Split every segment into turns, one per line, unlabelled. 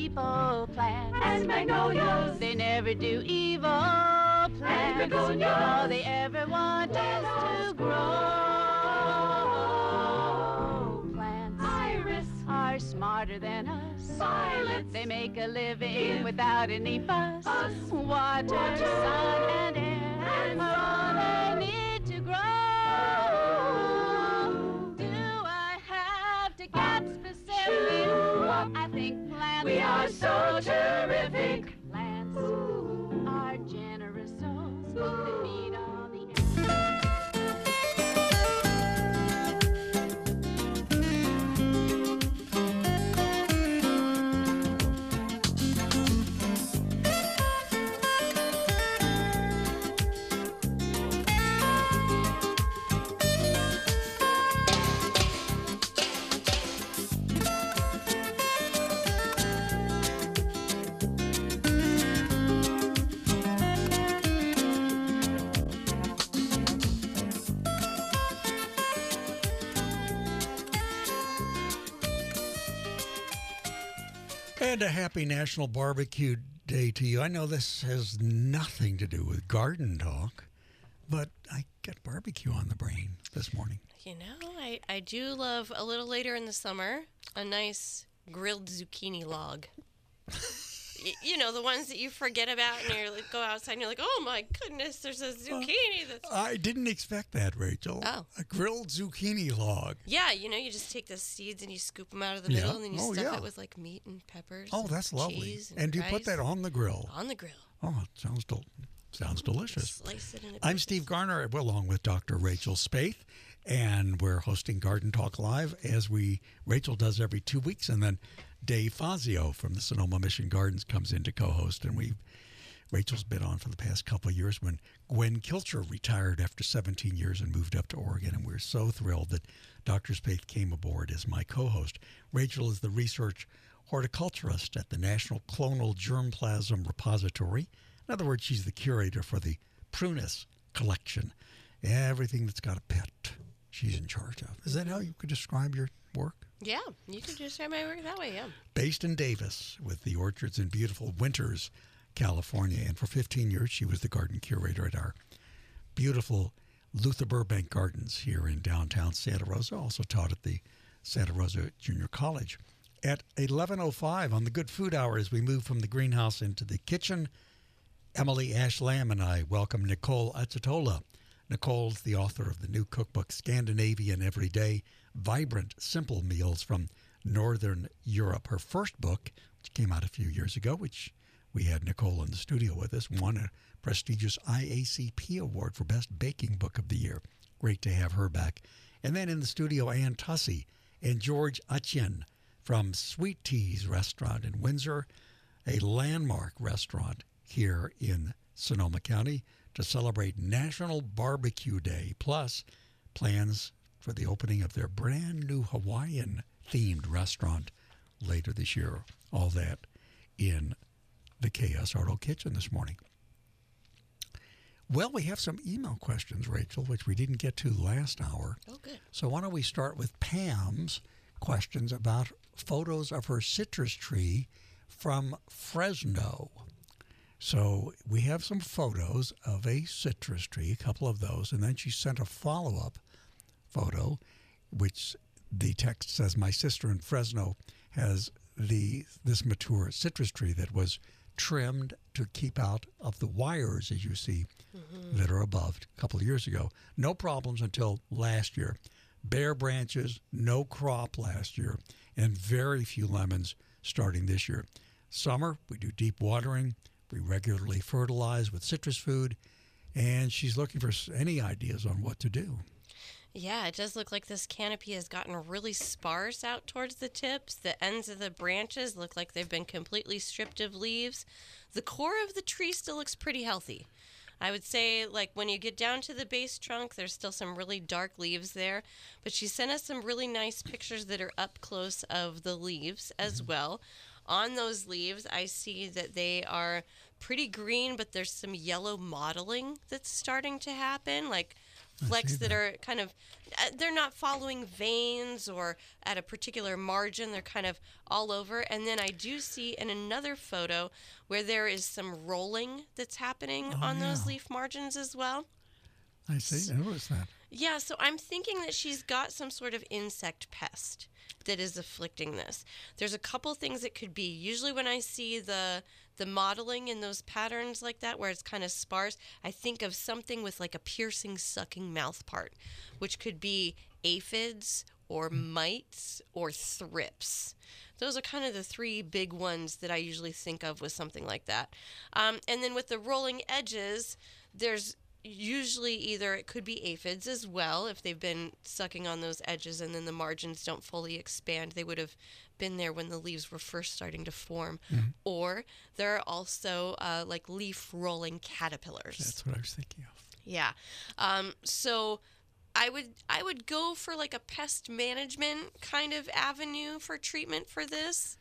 people plants.
And magnolias.
They never do evil plants.
And begonias.
All they ever want is to grow. Plants
Iris.
are smarter than us.
Violets.
They make a living without any fuss. Water, sun, and air
And
are all they need to grow. Do I have to get specific?
Shoo-up.
I think plants
We are so terrific.
Plants are generous souls that feed all the
And a happy National Barbecue Day to you. I know this has nothing to do with garden talk, but I got barbecue on the brain this morning.
You know, I do love a little later in the summer a nice grilled zucchini log. You know, the ones that you forget about and you go outside and you're like, oh my goodness, there's a zucchini that's...
I didn't expect that, Rachel.
Oh.
A grilled zucchini log.
Yeah, you know, you just take the seeds and you scoop them out of the middle and then you stuff it with like meat and peppers.
Oh, that's lovely.
Cheese
And do you
rice.
put that on the grill?
On the grill.
Oh, it sounds delicious.
Slice it in
I'm Steve Garner, along with Dr. Rachel Spaeth, and we're hosting Garden Talk Live as Rachel does every 2 weeks, and then Dave Fazio from the Sonoma Mission Gardens comes in to co-host, and Rachel's been on for the past couple of years when Gwen Kilcher retired after 17 years and moved up to Oregon, and we're so thrilled that Dr. Spaeth came aboard as my co-host. Rachel is the research horticulturist at the National Clonal Germplasm Repository. In other words, she's the curator for the Prunus collection. Everything that's got a pet, she's in charge of. Is that how you could describe your work?
Yeah, you could describe my work that way, yeah.
Based in Davis with the orchards in beautiful Winters, California. And for 15 years, she was the garden curator at our beautiful Luther Burbank Gardens here in downtown Santa Rosa. Also taught at the Santa Rosa Junior College. At 11:05 on the Good Food Hour, as we move from the greenhouse into the kitchen, Emily Ash Lamb and I welcome Nicole Azzatola. Nicole's the author of the new cookbook, Scandinavian Everyday, Vibrant, Simple Meals from Northern Europe. Her first book, which came out a few years ago, which we had Nicole in the studio with us, won a prestigious IACP award for Best Baking Book of the Year. Great to have her back. And then in the studio, Ann Tussey and George Atchen from Sweet Tea's Restaurant in Windsor, a landmark restaurant here in Sonoma County, to celebrate National Barbecue Day, plus plans for the opening of their brand new Hawaiian-themed restaurant later this year. All that in the KS Arto Kitchen this morning. Well, we have some email questions, Rachel, which we didn't get to last hour.
Oh, good.
So why don't we start with Pam's questions about photos of her citrus tree from Fresno. So we have some photos of a citrus tree, a couple of those, and then she sent a follow-up photo, which the text says, my sister in Fresno has this mature citrus tree that was trimmed to keep out of the wires, as you see, that are above a couple of years ago. No problems until last year. Bare branches, no crop last year, and very few lemons starting this year. Summer, we do deep watering. We regularly fertilize with citrus food, and she's looking for any ideas on what to do.
Yeah, it does look like this canopy has gotten really sparse out towards the tips. The ends of the branches look like they've been completely stripped of leaves. The core of the tree still looks pretty healthy. I would say, like, when you get down to the base trunk, there's still some really dark leaves there. But she sent us some really nice pictures that are up close of the leaves as well. On those leaves, I see that they are pretty green, but there's some yellow mottling that's starting to happen, like flecks that are kind of, they're not following veins or at a particular margin. They're kind of all over. And then I do see in another photo where there is some rolling that's happening on those leaf margins as well.
I see. I noticed that.
Yeah, so I'm thinking that she's got some sort of insect pest that is afflicting this. There's a couple things it could be. Usually when I see the modeling in those patterns like that where it's kind of sparse, I think of something with like a piercing, sucking mouth part, which could be aphids or mites or thrips. Those are kind of the three big ones that I usually think of with something like that. And then with the rolling edges, there's usually either it could be aphids as well if they've been sucking on those edges and then the margins don't fully expand. They would have been there when the leaves were first starting to form. Or there are also like leaf rolling caterpillars.
That's what I was thinking of.
Yeah. So I would go for like a pest management kind of avenue for treatment for this.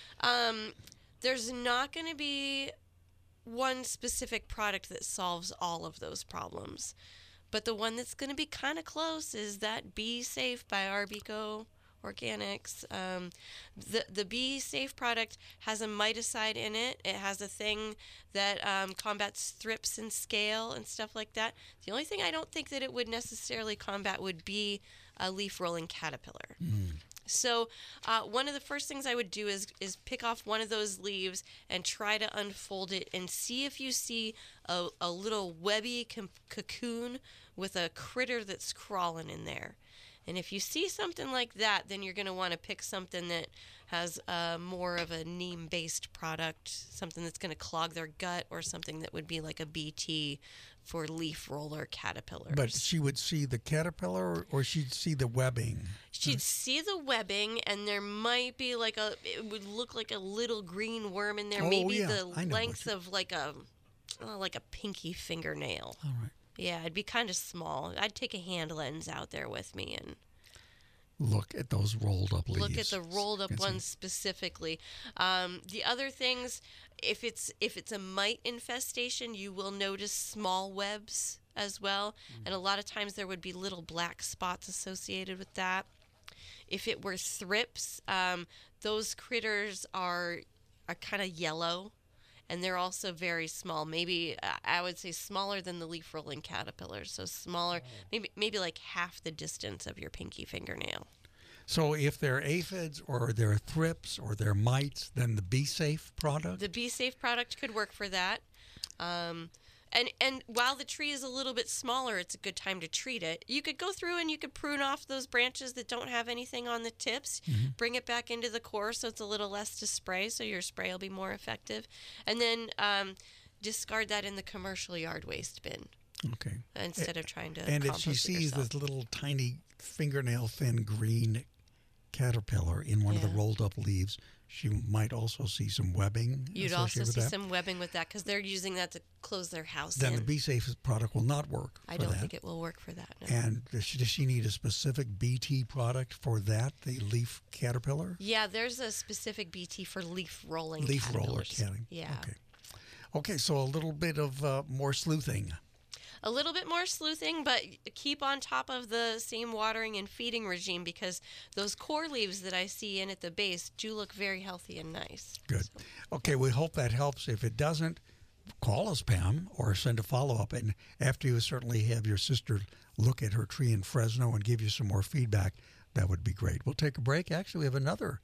There's not going to be one specific product that solves all of those problems. But the one that's going to be kind of close is that Bee Safe by Arbico Organics. The Bee Safe product has a miticide in it. It has a thing that combats thrips and scale and stuff like that. The only thing I don't think that it would necessarily combat would be a leaf rolling caterpillar. So one of the first things I would do is pick off one of those leaves and try to unfold it and see if you see a little webby cocoon with a critter that's crawling in there. And if you see something like that, then you're going to want to pick something that has more of a neem-based product, something that's going to clog their gut, or something that would be like a BT for leaf roller caterpillars.
But she would see the caterpillar, or she'd see the webbing?
She'd see the webbing, and there might be like it would look like a little green worm in there, maybe the length of like a pinky fingernail.
All right.
Yeah, it'd be kind of small. I'd take a hand lens out there with me and
look at those rolled up leaves.
Look at the rolled up ones specifically. The other things, if it's a mite infestation, you will notice small webs as well, and a lot of times there would be little black spots associated with that. If it were thrips, those critters are kind of yellow. And they're also very small. Maybe I would say smaller than the leaf rolling caterpillars. So smaller, maybe like half the distance of your pinky fingernail.
So if they're aphids or they're thrips or they're mites, then the Bee Safe product?
The Bee Safe product could work for that. And while the tree is a little bit smaller, it's a good time to treat it. You could go through and you could prune off those branches that don't have anything on the tips, bring it back into the core so it's a little less to spray, so your spray will be more effective. And then discard that in the commercial yard waste bin.
Okay.
Instead of trying to
And if
compost
she sees
yourself.
this little tiny fingernail thin green caterpillar in one of the rolled up leaves, she might also see some webbing.
You'd also see some webbing with that because they're using that to close their house
Then
in.
the Bee Safe product will not work for
I don't
that.
think it will work for that. No.
And does she need a specific BT product for that, the leaf caterpillar?
Yeah, there's a specific BT for leaf rolling
Leaf roller
caterpillars.
catting.
Yeah.
Okay, so a little bit of more sleuthing.
A little bit more sleuthing, but keep on top of the same watering and feeding regime because those core leaves that I see in at the base do look very healthy and nice.
Good. Okay, we hope that helps. If it doesn't, call us, Pam, or send a follow-up. And after you certainly have your sister look at her tree in Fresno and give you some more feedback, that would be great. We'll take a break. Actually, we have another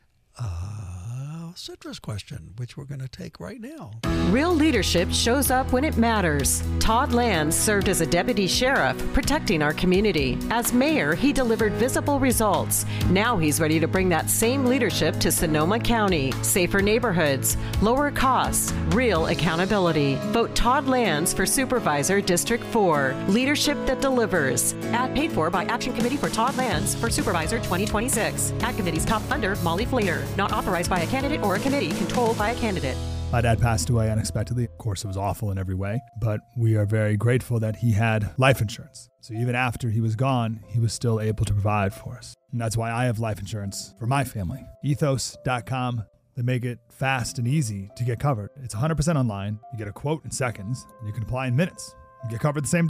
citrus question, which we're going to take right now.
Real leadership shows up when it matters. Todd Lands served as a deputy sheriff, protecting our community. As mayor, he delivered visible results. Now he's ready to bring that same leadership to Sonoma County. Safer neighborhoods, lower costs, real accountability. Vote Todd Lands for Supervisor District 4. Leadership that delivers. Ad paid for by Action Committee for Todd Lands for Supervisor 2026. Ad committee's top funder, Molly Flater. Not authorized by a candidate or a committee controlled by a candidate.
My dad passed away unexpectedly. Of course, it was awful in every way, but we are very grateful that he had life insurance. So even after he was gone, he was still able to provide for us. And that's why I have life insurance for my family. Ethos.com. They make it fast and easy to get covered. It's 100% online. You get a quote in seconds, and you can apply in minutes. You get covered the same day.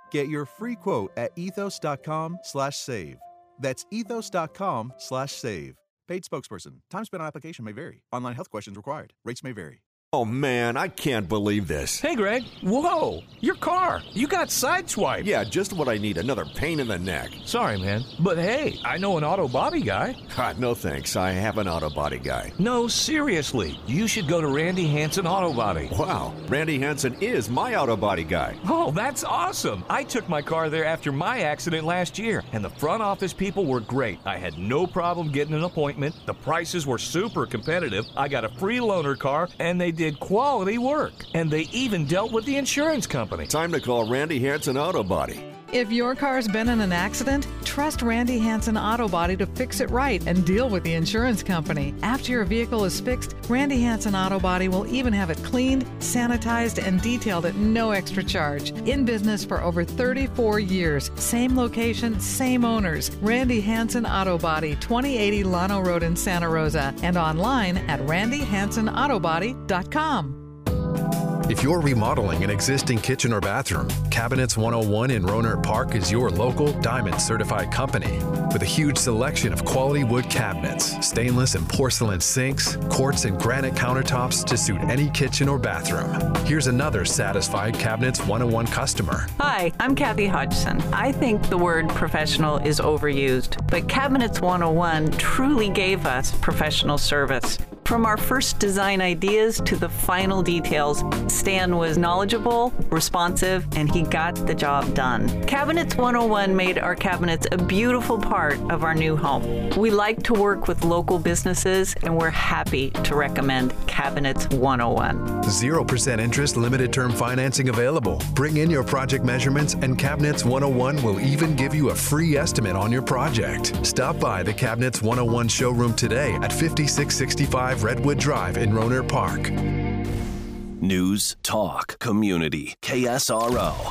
Get your free quote at ethos.com/save. That's ethos.com/save. Paid spokesperson. Time spent on application may vary. Online health questions required. Rates may vary.
Oh, man, I can't believe this.
Hey, Greg. Whoa, your car. You got sideswiped.
Yeah, just what I need. Another pain in the neck.
Sorry, man. But hey, I know an auto body guy.
God, no thanks. I have an auto body guy.
No, seriously. You should go to Randy Hansen Auto Body.
Wow, Randy Hansen is my auto body guy.
Oh, that's awesome. I took my car there after my accident last year, and the front office people were great. I had no problem getting an appointment. The prices were super competitive. I got a free loaner car, and they did quality work. And they even dealt with the insurance company.
Time to call Randy Hansen Auto Body.
If your car's been in an accident, trust Randy Hansen Auto Body to fix it right and deal with the insurance company. After your vehicle is fixed, Randy Hansen Auto Body will even have it cleaned, sanitized, and detailed at no extra charge. In business for over 34 years. Same location, same owners. Randy Hansen Auto Body, 2080 Llano Road in Santa Rosa, and online at randyhansenautobody.com.
If you're remodeling an existing kitchen or bathroom, Cabinets 101 in Rohnert Park is your local Diamond certified company. With a huge selection of quality wood cabinets, stainless and porcelain sinks, quartz and granite countertops to suit any kitchen or bathroom. Here's another satisfied Cabinets 101 customer.
Hi, I'm Kathy Hodgson. I think the word professional is overused, but Cabinets 101 truly gave us professional service. From our first design ideas to the final details, Stan was knowledgeable, responsive, and he got the job done. Cabinets 101 made our cabinets a beautiful part of our new home. We like to work with local businesses, and we're happy to recommend Cabinets 101.
0% interest, limited term financing available. Bring in your project measurements, and Cabinets 101 will even give you a free estimate on your project. Stop by the Cabinets 101 showroom today at 5665 Redwood Drive in Rohnert Park.
News, talk, community, KSRO.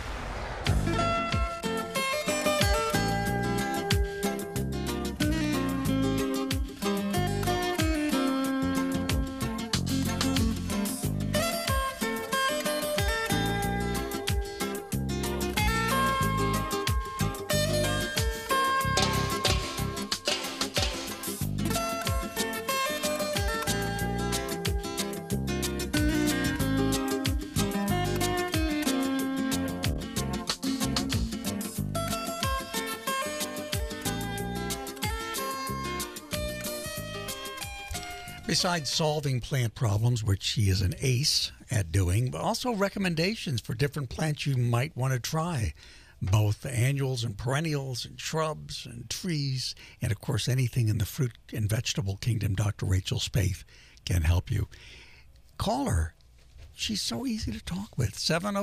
Besides solving plant problems, which he is an ace at doing, but also recommendations for different plants you might want to try, both annuals and perennials and shrubs and trees, and of course anything in the fruit and vegetable kingdom. Dr. Rachel Spaeth can help you. Call her. She's so easy to talk with.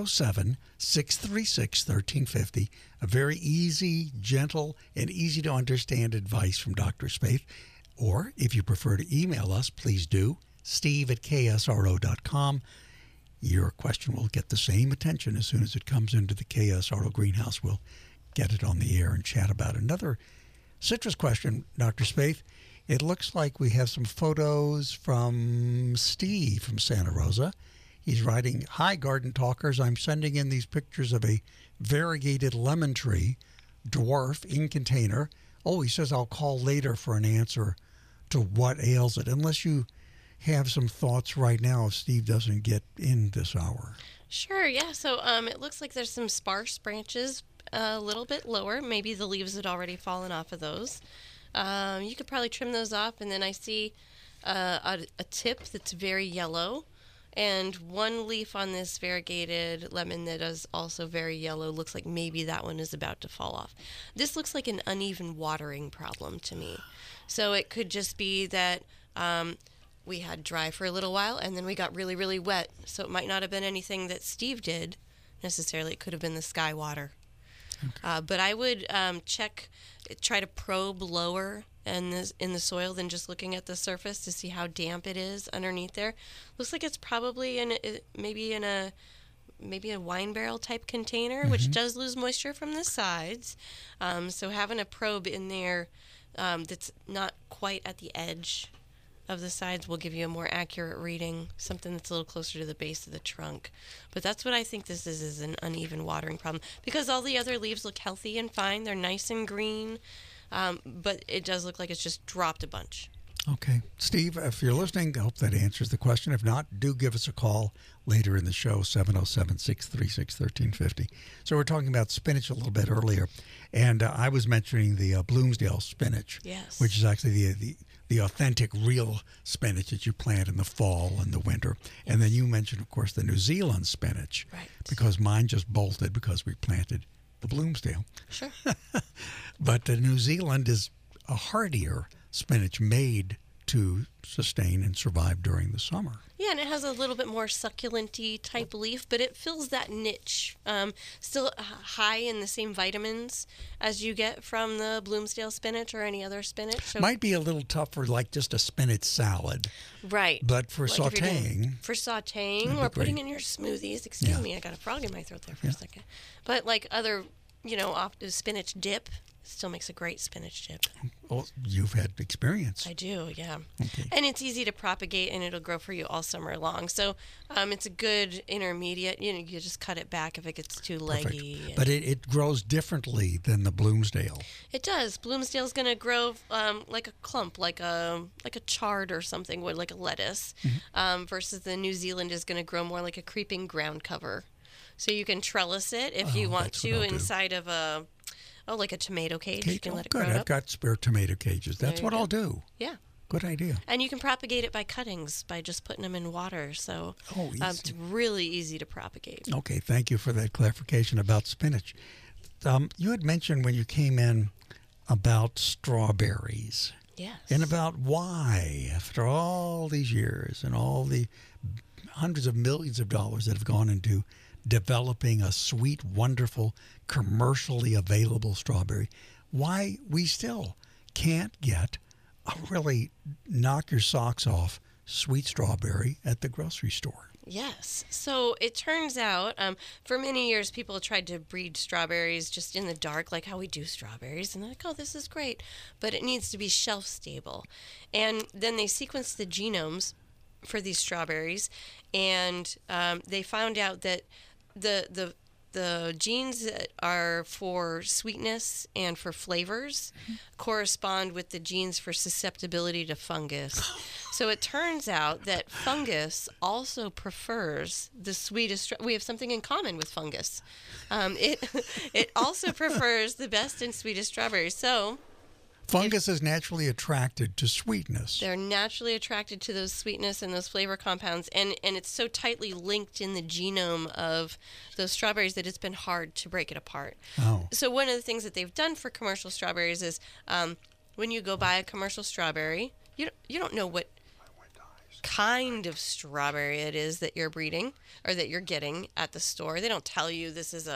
707-636-1350. A very easy, gentle, and easy to understand advice from Dr. Spaeth. Or, if you prefer to email us, please do, steve@ksro.com. Your question will get the same attention as soon as it comes into the KSRO greenhouse. We'll get it on the air and chat about it. Another citrus question, Dr. Spaeth. It looks like we have some photos from Steve from Santa Rosa. He's writing, "Hi, Garden Talkers. I'm sending in these pictures of a variegated lemon tree, dwarf, in container. Oh, he says I'll call later for an answer to what ails it," unless you have some thoughts right now if Steve doesn't get in this hour.
Sure, yeah. So it looks like there's some sparse branches a little bit lower. Maybe the leaves had already fallen off of those. You could probably trim those off, and then I see a tip that's very yellow, and one leaf on this variegated lemon that is also very yellow. Looks like maybe that one is about to fall off. This looks like an uneven watering problem to me. So it could just be that we had dry for a little while, and then we got really, really wet. So it might not have been anything that Steve did necessarily. It could have been the sky water. Okay. But I would try to probe lower in the soil than just looking at the surface to see how damp it is underneath there. Looks like it's probably maybe a wine barrel type container, which does lose moisture from the sides. So having a probe in there that's not quite at the edge of the sides will give you a more accurate reading, something that's a little closer to the base of the trunk. But that's what I think this is an uneven watering problem, because all the other leaves look healthy and fine. They're nice and green, but it does look like it's just dropped a bunch.
Okay. Steve, if you're listening, I hope that answers the question. If not, do give us a call later in the show, 707-636-1350. So we're talking about spinach a little bit earlier, and I was mentioning the Bloomsdale spinach,
yes,
which is actually the authentic, real spinach that you plant in the fall and the winter. Yes. And then you mentioned, of course, the New Zealand spinach,
right?
Because mine just bolted because we planted the Bloomsdale.
Sure.
But the New Zealand is a hardier spinach made to sustain and survive during the summer.
Yeah, and it has a little bit more succulent-y type leaf, but it fills that niche. Still high in the same vitamins as you get from the Bloomsdale spinach or any other spinach. So
might be a little tough for like just a spinach salad.
Right.
But for
like
sautéing.
For sautéing or putting in your smoothies. Excuse me, I got a frog in my throat there for a second. But like other, spinach dip. Still makes a great spinach dip.
Well, you've had experience.
I do, yeah.
Okay.
And it's easy to propagate, and it'll grow for you all summer long. So it's a good intermediate. You just cut it back if it gets too leggy.
But it grows differently than the Bloomsdale.
It does. Bloomsdale's going to grow like a clump, like a chard or something would, like a lettuce, versus the New Zealand is going to grow more like a creeping ground cover. So you can trellis it if you want to inside of like a tomato cage. You can let it grow
good.
up.
I've got spare tomato cages. That's what I'll do.
Yeah.
Good idea.
And you can propagate it by cuttings, by just putting them in water. So it's really easy to propagate.
Okay, thank you for that clarification about spinach. You had mentioned when you came in about strawberries.
Yes.
And about why, after all these years and all the hundreds of millions of dollars that have gone into developing a sweet, wonderful, commercially available strawberry, why we still can't get a really knock your socks off sweet strawberry at the grocery store.
Yes. So it turns out, for many years, people tried to breed strawberries just in the dark, like how we do strawberries. And they're like, oh, this is great. But it needs to be shelf stable. And then they sequenced the genomes for these strawberries. And they found out that the genes that are for sweetness and for flavors correspond with the genes for susceptibility to fungus. So it turns out that fungus also prefers the sweetest. We have something in common with fungus. It also prefers the best and sweetest strawberries. So
fungus is naturally attracted to sweetness.
They're naturally attracted to those sweetness and those flavor compounds, and it's so tightly linked in the genome of those strawberries that it's been hard to break it apart.
Oh.
So one of the things that they've done for commercial strawberries is when you go buy a commercial strawberry, you don't know what kind of strawberry it is that you're breeding or that you're getting at the store. They don't tell you this is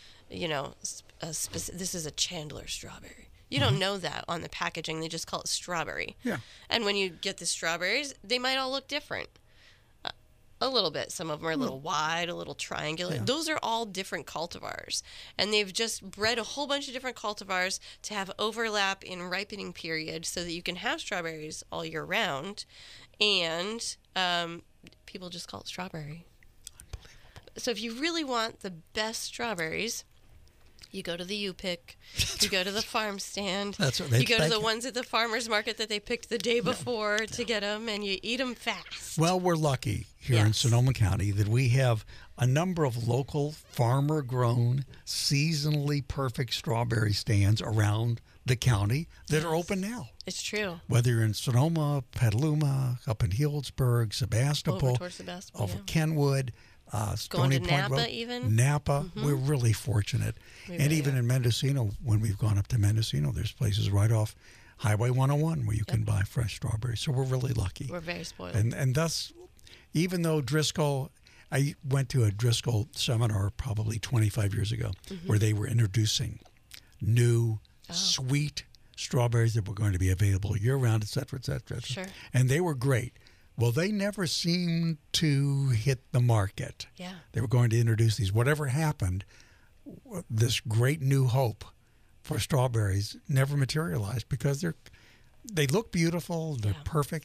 this is a Chandler strawberry. You don't know that on the packaging. They just call it strawberry.
Yeah.
And when you get the strawberries, they might all look different. A little bit. Some of them are a little wide, a little triangular. Yeah. Those are all different cultivars. And they've just bred a whole bunch of different cultivars to have overlap in ripening period so that you can have strawberries all year round. And people just call it strawberry. Unbelievable. So if you really want the best strawberries, you go to the U-Pick, you go to the farm stand,
That's what
you go to the ones at the farmer's market that they picked the day before to get them, and you eat them fast.
Well, we're lucky here in Sonoma County that we have a number of local farmer-grown, seasonally perfect strawberry stands around the county that are open now.
It's true.
Whether you're in Sonoma, Petaluma, up in Healdsburg, Sebastopol,
over towards Sebastopol,
over Kenwood,
going to
Point
Napa
Road,
even.
Napa, we're really fortunate. And even in Mendocino, when we've gone up to Mendocino, there's places right off Highway 101 where you can buy fresh strawberries. So we're really lucky.
We're very spoiled.
And thus, even though Driscoll, I went to a Driscoll seminar probably 25 years ago where they were introducing new sweet strawberries that were going to be available year-round, et cetera, et cetera.
Sure.
And they were great. Well, they never seemed to hit the market.
Yeah.
They were going to introduce these. Whatever happened, this great new hope for strawberries never materialized because they look beautiful, they're perfect,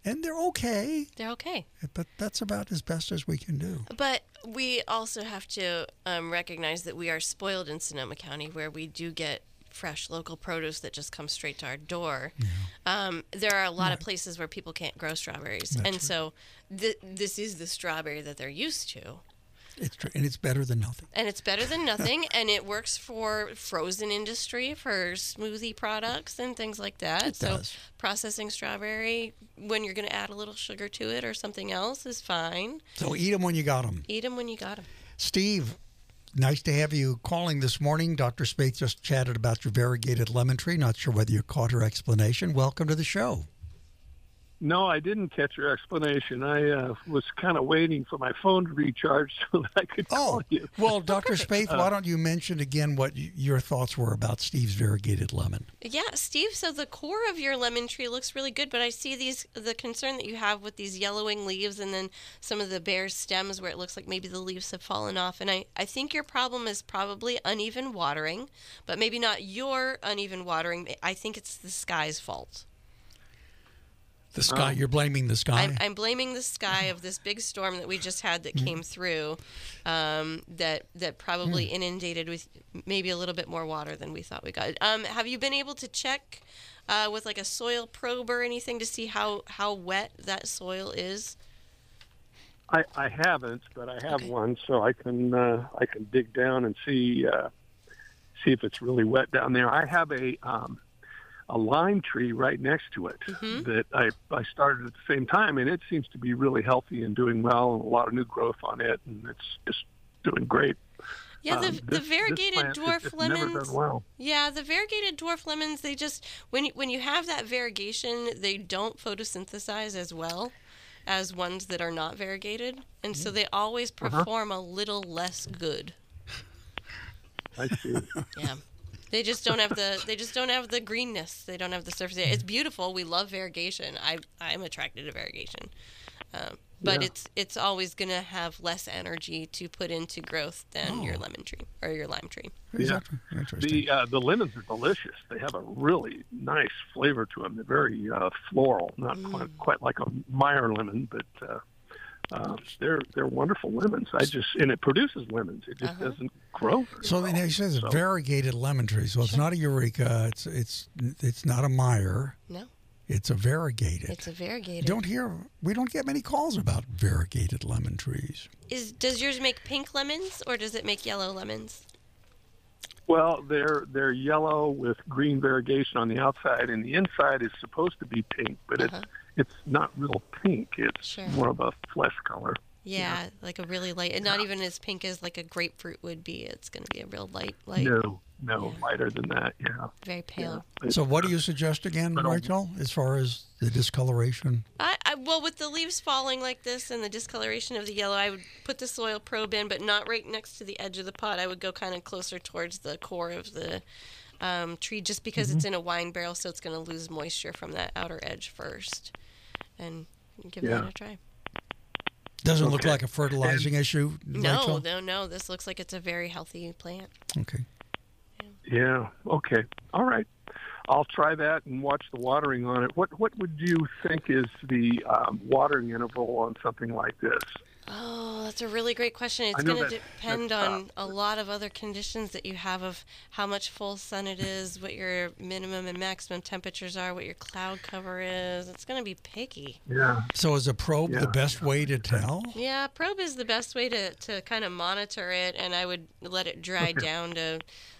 And they're okay.
They're okay.
But that's about as best as we can do.
But we also have to recognize that we are spoiled in Sonoma County, where we do get fresh local produce that just comes straight to our door. Yeah. There are a lot of places where people can't grow strawberries. That's and so this is the strawberry that they're used to.
It's true, and it's better than nothing.
And it's better than nothing, and it works for frozen industry, for smoothie products and things like that.
It does.
Processing strawberry, when you're going to add a little sugar to it or something else, is fine.
So eat them when you got them.
Eat them when you got them.
Steve, nice to have you calling this morning. Dr. Spaeth just chatted about your variegated lemon tree. Not sure whether you caught her explanation. Welcome to the show.
No, I didn't catch your explanation. I was kind of waiting for my phone to recharge so that I could call you.
Well, Dr. Spaeth, why don't you mention again what your thoughts were about Steve's variegated lemon?
Yeah, Steve, so the core of your lemon tree looks really good, but I see the concern that you have with these yellowing leaves and then some of the bare stems where it looks like maybe the leaves have fallen off. And I think your problem is probably uneven watering, but maybe not your uneven watering. I think it's the sky's fault.
The sky, you're blaming the sky?
I'm blaming the sky of this big storm that we just had that came through that probably inundated with maybe a little bit more water than we thought we got. Have you been able to check with like a soil probe or anything to see how wet that soil is?
I haven't, but I have one, so I can dig down and see if it's really wet down there. I have a lime tree right next to it that I started at the same time, and it seems to be really healthy and doing well, and a lot of new growth on it, and it's just doing great.
Yeah, the variegated dwarf lemons.
Never done well.
Yeah, the variegated dwarf lemons, they just when you have that variegation, they don't photosynthesize as well as ones that are not variegated, and so they always perform a little less good.
I see.
Yeah. They just don't have the greenness. They don't have the surface area. It's beautiful. We love variegation. I'm attracted to variegation, but it's always going to have less energy to put into growth than your lemon tree or your lime tree.
Yeah, the lemons are delicious. They have a really nice flavor to them. They're very floral, not quite like a Meyer lemon, but. They're wonderful lemons. And it produces lemons. It just doesn't grow.
So then he says it's variegated lemon tree. So it's not a Eureka. It's not a Meyer.
No.
It's a variegated.
It's a variegated.
We don't get many calls about variegated lemon trees.
Does yours make pink lemons or does it make yellow lemons?
Well, they're yellow with green variegation on the outside, and the inside is supposed to be pink, but it's not real pink. It's more of a flesh color.
Yeah, like a really light, and not even as pink as like a grapefruit would be. It's going to be a real light.
No, lighter than that. Yeah.
Very pale.
Yeah.
So, what do you suggest again, Rachel, as far as the discoloration?
Well, with the leaves falling like this and the discoloration of the yellow, I would put the soil probe in, but not right next to the edge of the pot. I would go kind of closer towards the core of the tree, just because it's in a wine barrel, so it's going to lose moisture from that outer edge first, and give that a try.
Doesn't look like a fertilizing issue, Rachel?
No. This looks like it's a very healthy plant.
Okay.
Yeah. Okay. All right. I'll try that and watch the watering on it. What would you think is the watering interval on something like this?
Oh, that's a really great question. It's going to depend on a lot of other conditions that you have of how much full sun it is, what your minimum and maximum temperatures are, what your cloud cover is. It's going to be picky.
Yeah.
So is a probe the best way to tell?
Yeah, probe is the best way to kind of monitor it, and I would let it dry down to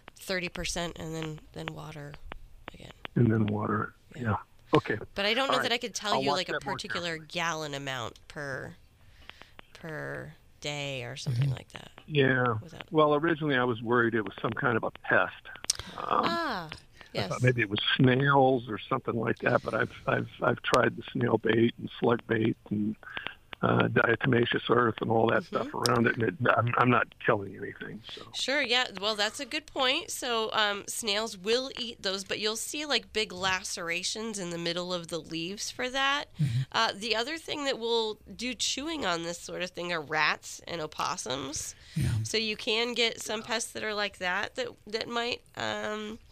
30% and then water again.
And then water it. Yeah. Okay.
But I don't know that I could tell you like a particular gallon amount per day or something like that.
Yeah. Well, originally I was worried it was some kind of a pest.
Yes.
I thought maybe it was snails or something like that. But I've tried the snail bait and slug bait and diatomaceous earth and all that stuff around it, and I'm not killing anything. So.
Sure, yeah. Well, that's a good point. So snails will eat those, but you'll see like big lacerations in the middle of the leaves for that. The other thing that will do chewing on this sort of thing are rats and opossums. Yeah. So you can get some pests that are like that might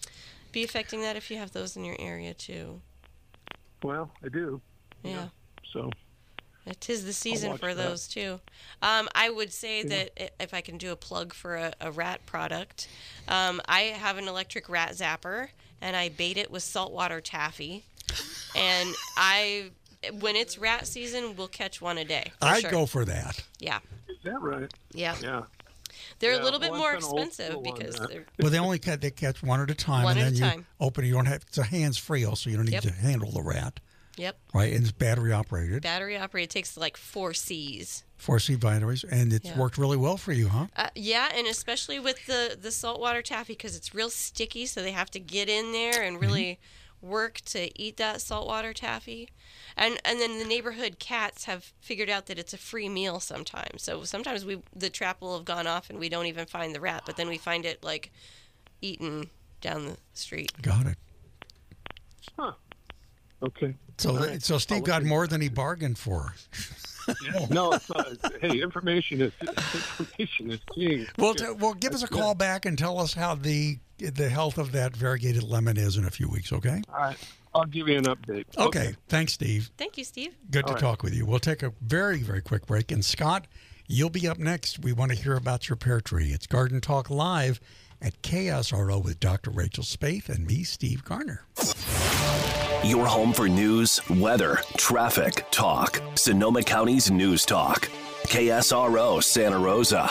be affecting that if you have those in your area too.
Well, I do.
Yeah.
So
it is the season
watch
for
that.
those too. I would say that if I can do a plug for a rat product, I have an electric rat zapper, and I bait it with saltwater taffy. And when it's rat season, we'll catch one a day.
I'd go for that.
Yeah.
Is that right?
Yeah.
Yeah.
They're a little bit
well,
more
I'm kinda old
expensive
school on
because
that.
they're.
Well, they catch one at a time,
One
and
at
then
a
you
time.
open it. You don't have, it's a hands-free also, you don't need
Yep.
to handle the rat.
Yep.
Right, and it's battery operated.
Battery operated. Takes like 4 Cs.
4C batteries, and it's
Yeah.
worked really well for you, huh?
Yeah, and especially with the saltwater taffy because it's real sticky, so they have to get in there and really work to eat that saltwater taffy. And then the neighborhood cats have figured out that it's a free meal sometimes. So sometimes the trap will have gone off and we don't even find the rat, but then we find it like eaten down the street.
Got it.
Huh. Okay.
So Steve got more than he bargained for.
No, it's hey, information is king.
Well, give us a call back and tell us how the health of that variegated lemon is in a few weeks, okay?
All right. I'll give you an update.
Okay. Thanks, Steve.
Thank you, Steve.
Good to
All right.
talk with you. We'll take a very, very quick break. And Scott, you'll be up next. We want to hear about your pear tree. It's Garden Talk Live at KSRO with Dr. Rachel Spaeth and me, Steve Garner.
Your home for news, weather, traffic, talk. Sonoma County's News Talk. KSRO Santa Rosa.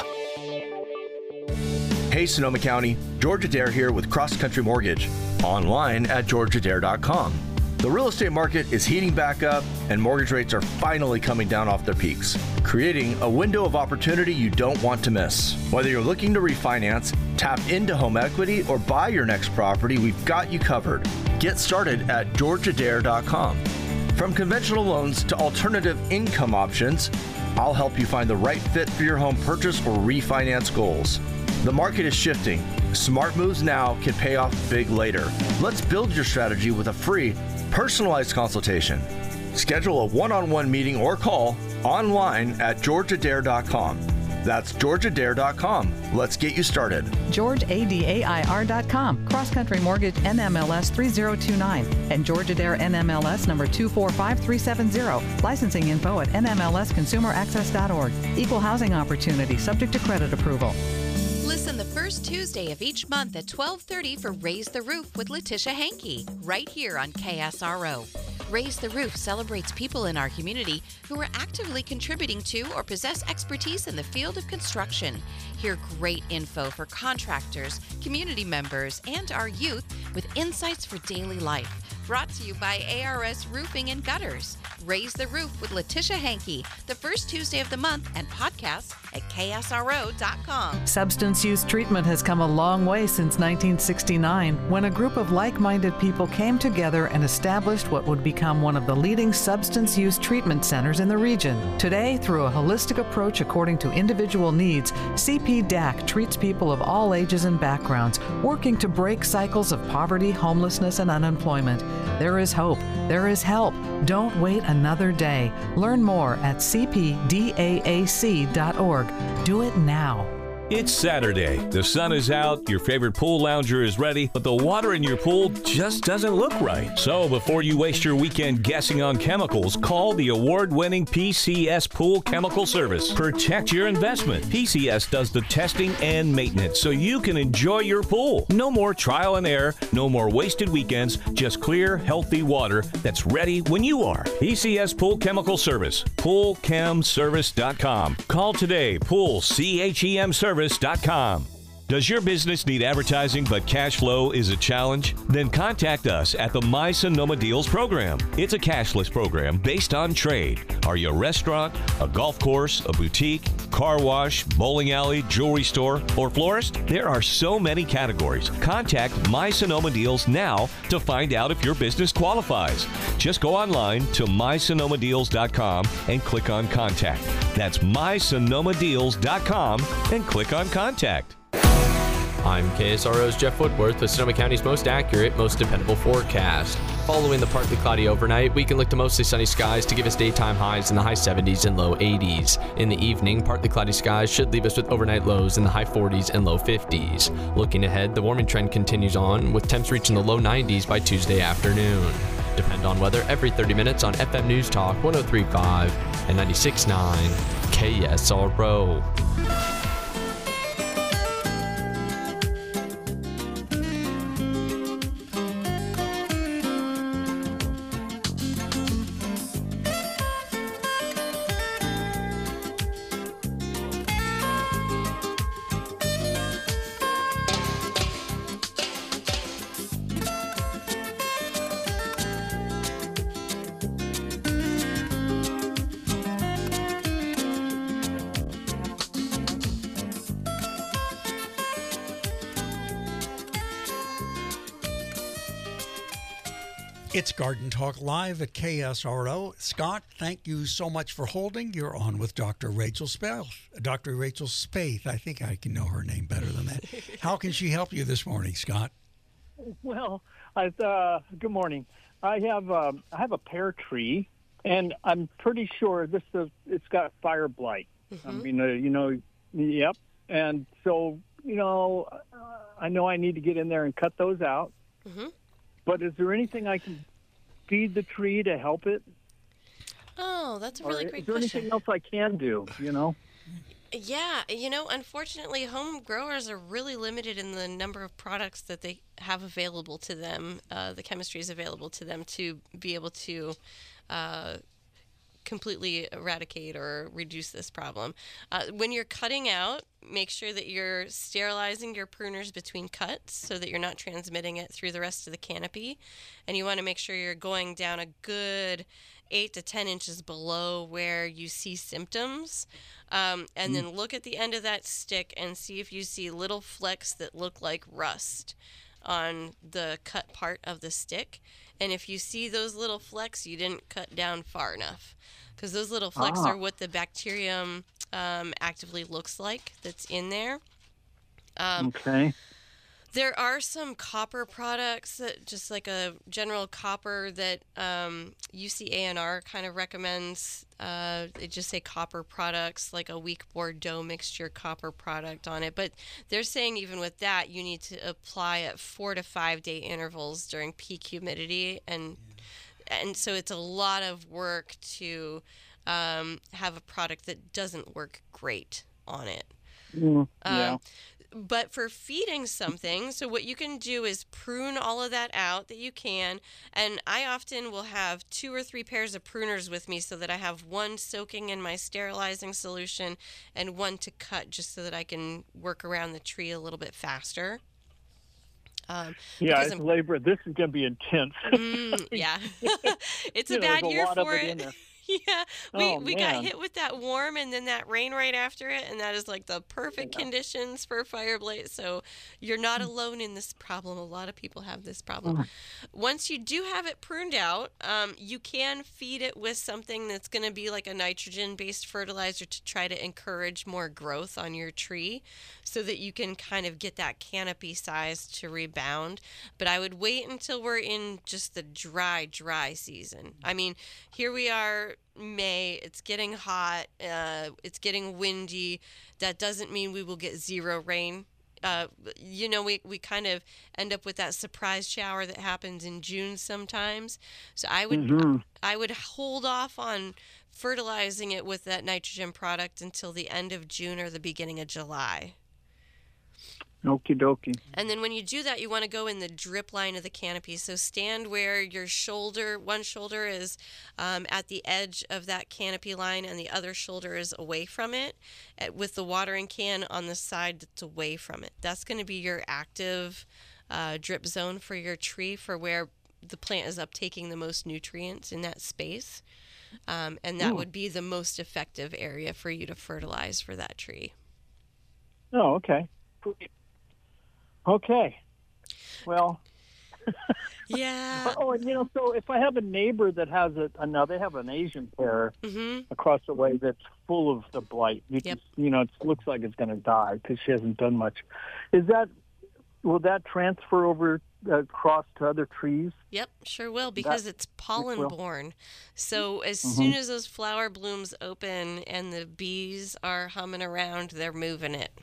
Hey Sonoma County, George Adair here with Cross Country Mortgage. Online at georgeadair.com. The real estate market is heating back up and mortgage rates are finally coming down off their peaks, creating a window of opportunity you don't want to miss. Whether you're looking to refinance, tap into home equity, or buy your next property, we've got you covered. Get started at georgeadair.com. From conventional loans to alternative income options, I'll help you find the right fit for your home purchase or refinance goals. The market is shifting. Smart moves now can pay off big later. Let's build your strategy with a free, personalized consultation. Schedule a one-on-one meeting or call online at georgeadair.com. That's georgeadair.com. Let's get you started.
GeorgeADAIR.com. Cross Country Mortgage NMLS 3029 and George Adair NMLS number 245370. Licensing info at nmlsconsumeraccess.org. Equal housing opportunity subject to credit approval.
Listen the first Tuesday of each month at 12:30 for Raise the Roof with Letitia Hankey, right here on KSRO. Raise the Roof celebrates people in our community who are actively contributing to or possess expertise in the field of construction. Hear great info for contractors, community members, and our youth with insights for daily life. Brought to you by ARS Roofing and Gutters. Raise the Roof with Letitia Hankey, the first Tuesday of the month, and podcasts at ksro.com.
Substance use treatment has come a long way since 1969, when a group of like-minded people came together and established what would become one of the leading substance use treatment centers in the region. Today, through a holistic approach according to individual needs, CP DAC treats people of all ages and backgrounds, working to break cycles of poverty, homelessness, and unemployment. There is hope. There is help. Don't wait another day. Learn more at cpdaac.org. Do it now.
It's Saturday. The sun is out, your favorite pool lounger is ready, but the water in your pool just doesn't look right. So before you waste your weekend guessing on chemicals, call the award-winning PCS Pool Chemical Service. Protect your investment. PCS does the testing and maintenance so you can enjoy your pool. No more trial and error, no more wasted weekends, just clear, healthy water that's ready when you are. PCS Pool Chemical Service. PoolChemService.com. Call today. Pool CHEM Service.com. Does your business need advertising but cash flow is a challenge? Then contact us at the My Sonoma Deals program. It's a cashless program based on trade. Are you a restaurant, a golf course, a boutique, car wash, bowling alley, jewelry store, or florist? There are so many categories. Contact My Sonoma Deals now to find out if your business qualifies. Just go online to mysonomadeals.com and click on Contact. That's mysonomadeals.com and click on Contact.
I'm KSRO's Jeff Woodworth with Sonoma County's most accurate, most dependable forecast. Following the partly cloudy overnight, we can look to mostly sunny skies to give us daytime highs in the high 70s and low 80s. In the evening, partly cloudy skies should leave us with overnight lows in the high 40s and low 50s. Looking ahead, the warming trend continues on, with temps reaching the low 90s by Tuesday afternoon. Depend on weather every 30 minutes on FM News Talk 103.5 and 96.9 KSRO.
It's Garden Talk Live at KSRO. Scott, thank you so much for holding. You're on with Dr. Rachel Spaeth. Dr. Rachel Spaeth. I think I can know her name better than that. How can she help you this morning, Scott?
Well, good morning. I have a pear tree, and I'm pretty sure it's got fire blight. I mean, yep. And so, I know I need to get in there and cut those out.
Mm-hmm.
But is there anything I can feed the tree to help it?
Oh, that's a really great
question. Is there anything else I can do,
Yeah, unfortunately, home growers are really limited in the number of products that they have available to them, the chemistries available to them to be able to completely eradicate or reduce this problem. When you're cutting out, make sure that you're sterilizing your pruners between cuts so that you're not transmitting it through the rest of the canopy. And you want to make sure you're going down a good 8 to 10 inches below where you see symptoms. And then look at the end of that stick and see if you see little flecks that look like rust on the cut part of the stick. And if you see those little flecks, you didn't cut down far enough, because those little flecks are what the bacterium actively looks like that's in there.
Okay.
There are some copper products that just like a general copper that UCANR kind of recommends. They just say copper products, like a weak Bordeaux mixture copper product on it. But they're saying even with that, you need to apply at 4 to 5 day intervals during peak humidity. And so it's a lot of work to have a product that doesn't work great on it.
Yeah.
But for feeding something, so what you can do is prune all of that out that you can. And I often will have 2 or 3 pairs of pruners with me so that I have one soaking in my sterilizing solution and one to cut, just so that I can work around the tree a little bit faster.
It's labor. This is going to be intense.
Yeah. It's a bad year for it. Yeah, we got hit with that warm and then that rain right after it, and that is like the perfect conditions for fire blight. So you're not alone in this problem. A lot of people have this problem. Once you do have it pruned out, you can feed it with something that's going to be like a nitrogen-based fertilizer to try to encourage more growth on your tree so that you can kind of get that canopy size to rebound. But I would wait until we're in just the dry season. I mean, here we are, May, it's getting hot, it's getting windy. That doesn't mean we will get zero rain. We kind of end up with that surprise shower that happens in June sometimes. So I would hold off on fertilizing it with that nitrogen product until the end of June or the beginning of July.
Okie dokie.
And then when you do that, you want to go in the drip line of the canopy. So stand where your one shoulder is at the edge of that canopy line and the other shoulder is away from it, with the watering can on the side that's away from it. That's going to be your active drip zone for your tree, for where the plant is uptaking the most nutrients in that space. And that would be the most effective area for you to fertilize for that tree.
Oh, okay. Okay. Well.
Yeah.
And so if I have a neighbor that has now they have an Asian pear across the way that's full of the blight. It looks like it's going to die because she hasn't done much. Will that transfer over across to other trees?
Yep, sure will, because it's pollen borne. So as soon as those flower blooms open and the bees are humming around, they're moving it.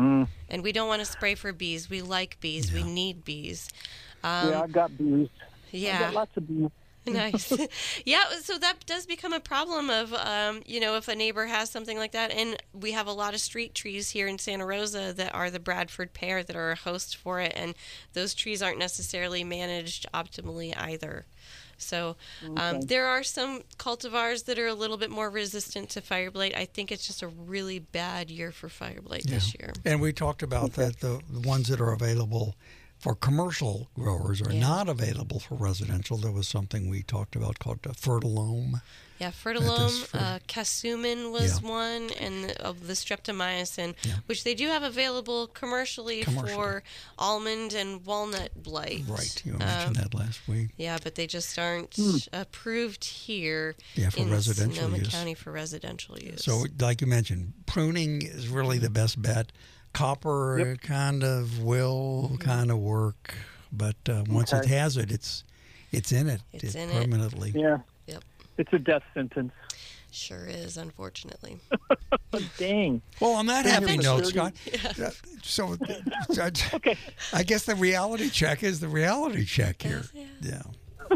And we don't want to spray for bees. We like bees. We need bees.
I've got bees.
Yeah.
I got lots of bees.
Nice. Yeah, so that does become a problem of, if a neighbor has something like that. And we have a lot of street trees here in Santa Rosa that are the Bradford pear that are a host for it. And those trees aren't necessarily managed optimally either. So there are some cultivars that are a little bit more resistant to fire blight. I think it's just a really bad year for fire blight this year.
And we talked about that the ones that are available for commercial growers are not available for residential. There was something we talked about called Fertilome.
Yeah, Fertilome, Casumin was one, and the streptomycin, which they do have available commercially for almond and walnut blight.
Right, you mentioned that last week.
Yeah, but they just aren't approved here
for residential
Sonoma
use.
County for residential use.
So, like you mentioned, pruning is really the best bet. Copper kind of will kind of work, but once it has it, it's in it.
It's in
permanently.
it.
Yeah.
Yep.
It's a death sentence.
Sure is, unfortunately.
Dang.
Well, on that happy note, Scott, so
okay.
I guess the reality check is the reality check here. Yeah.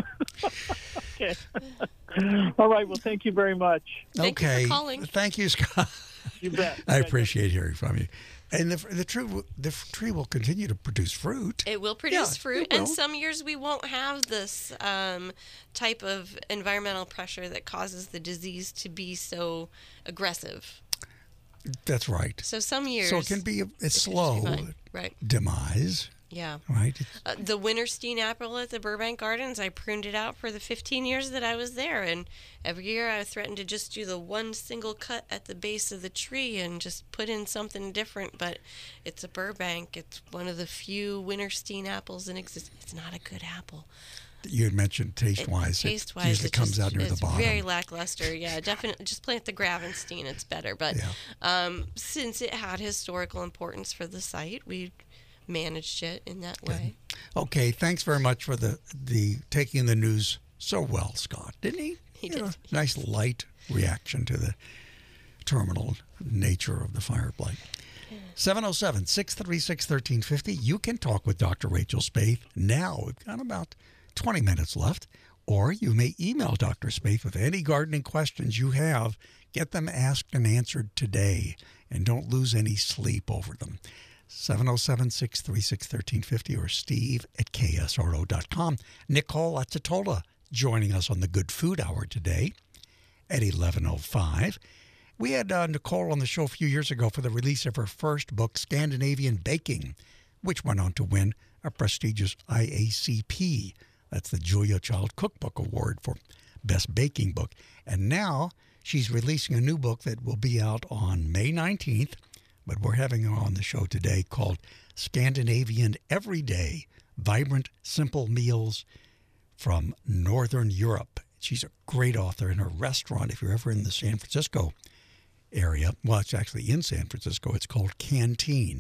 Okay. All right. Well, thank you very much.
Thank you for calling.
Thank you, Scott.
You bet.
I appreciate hearing from you. And the tree will continue to produce fruit.
It will produce fruit, and some years we won't have this type of environmental pressure that causes the disease to be so aggressive.
That's right.
So some years...
So it can be a slow demise.
Yeah.
Right.
The Winterstein apple at the Burbank Gardens, I pruned it out for the 15 years that I was there. And every year I threatened to just do the one single cut at the base of the tree and just put in something different. But it's a Burbank. It's one of the few Winterstein apples in existence. It's not a good apple.
You had mentioned taste-wise.
Taste-wise,
it usually comes out near the bottom.
It's very lackluster. Yeah, definitely. Just plant the Gravenstein. It's better. But since it had historical importance for the site, we managed it in that way.
Okay, thanks very much for the taking the news so well, Scott. Didn't he?
He did.
Nice light reaction to the terminal nature of the fire blight. 707-636-1350. You can talk with Dr. Rachel Spaeth now. We've got about 20 minutes left. Or you may email Dr. Spaeth with any gardening questions you have. Get them asked and answered today. And don't lose any sleep over them. 707-636-1350 or steve@ksro.com. Nicole Azzatola joining us on the Good Food Hour today at 11:05. We had Nicole on the show a few years ago for the release of her first book, Scandinavian Baking, which went on to win a prestigious IACP. That's the Julia Child Cookbook Award for Best Baking Book. And now she's releasing a new book that will be out on May 19th. But we're having her on the show today called Scandinavian Everyday, Vibrant, Simple Meals from Northern Europe. She's a great author in her restaurant. If you're ever in the San Francisco area, well, it's actually in San Francisco. It's called Canteen,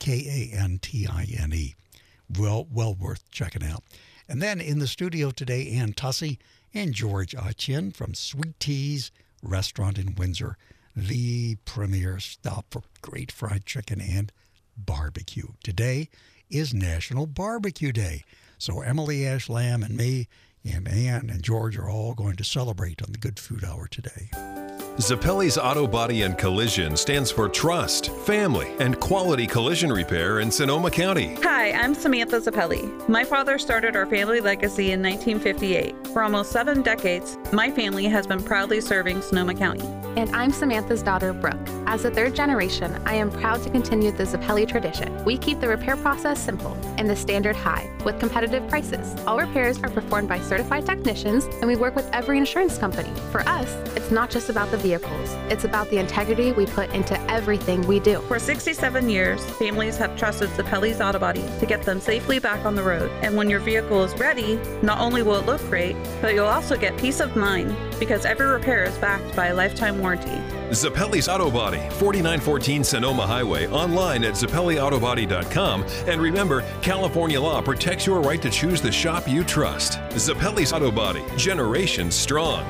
Kantine. Well worth checking out. And then in the studio today, Ann Tussey and George Achin from Sweet Tea's Restaurant in Windsor, the premier stop for great fried chicken and barbecue. Today is National Barbecue Day. So Emily Ash Lamb and me and Ann and George are all going to celebrate on the Good Food Hour today.
Zappelli's Auto Body and Collision stands for trust, family, and quality collision repair in Sonoma County.
Hi, I'm Samantha Zappelli. My father started our family legacy in 1958. For almost 7 decades, my family has been proudly serving Sonoma County.
And I'm Samantha's daughter, Brooke. As a third generation, I am proud to continue the Zappelli tradition. We keep the repair process simple and the standard high with competitive prices. All repairs are performed by certified technicians, and we work with every insurance company. For us, it's not just about the vehicles. It's about the integrity we put into everything we do.
For 67 years, families have trusted Zappelli's Auto Body to get them safely back on the road. And when your vehicle is ready, not only will it look great, but you'll also get peace of mind because every repair is backed by a lifetime warranty.
Zappelli's Auto Body, 4914 Sonoma Highway, online at ZappelliAutoBody.com. And remember, California law protects your right to choose the shop you trust. Zappelli's Auto Body, generations strong.